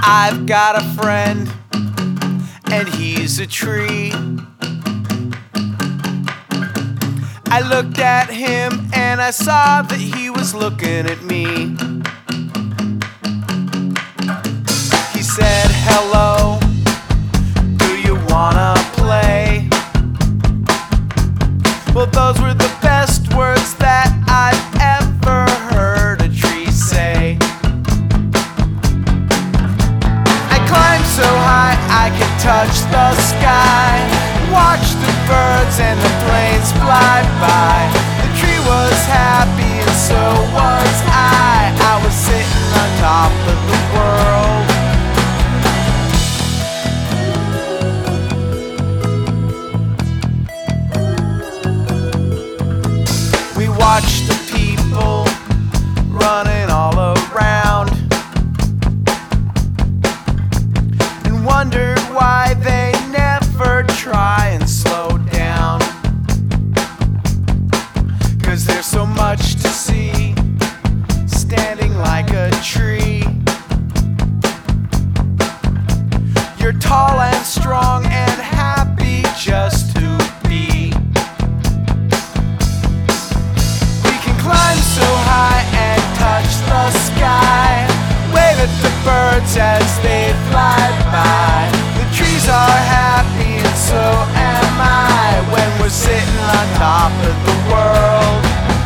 I've got a friend, and he's a tree. I looked at him and I saw that he was looking at me. He said, "Hello, do you wanna play?" Well, those were the best words that I've ever heard a tree say. I climbed so high I could touch the sky, watch the birds and the planes fly by. The tree was happy and so was I. I was sitting on top of the world. We watched the people running all around and wondered why they never try and slow down. 'Cause there's so much to see, standing like a tree. You're tall and strong and happy just to be. We can climb so high and touch the sky, wave at the birds as they fly by. The trees are happy and so am I when we're sitting on top of the world.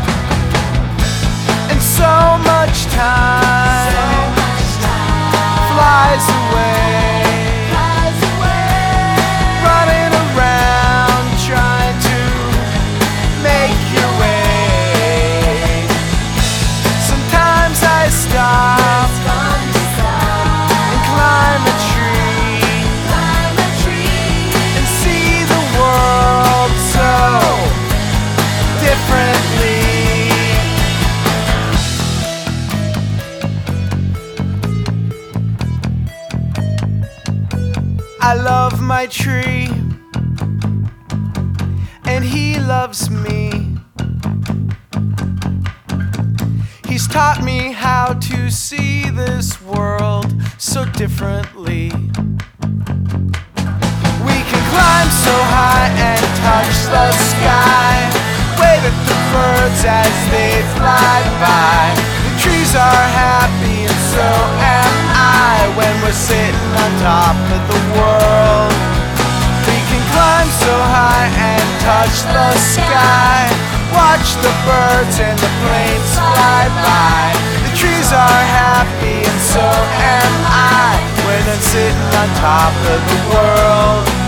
And so much time flies away, running around trying to make your way. Sometimes I stop and climb a tree and see the world so differently. I love my tree, and he loves me. He's taught me how to see this world so differently. We can climb so high and touch the sky, wave at the birds as they fly by. The trees are happy and so am I when we're sitting on top of the world. We can climb so high and touch the sky, watch the birds and the planes fly by. The trees are happy and so am I when I'm sitting on top of the world.